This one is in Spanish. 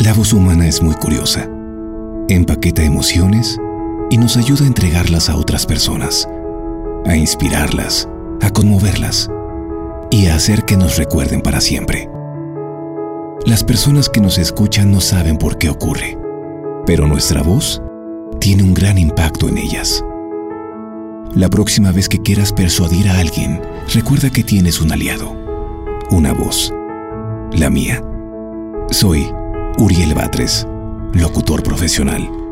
La voz humana es muy curiosa. Empaqueta emociones y nos ayuda a entregarlas a otras personas, a inspirarlas, a conmoverlas y a hacer que nos recuerden para siempre. Las personas que nos escuchan no saben por qué ocurre, pero nuestra voz tiene un gran impacto en ellas. La próxima vez que quieras persuadir a alguien, recuerda que tienes un aliado, una voz, la mía. Soy Uriel Batres, locutor profesional.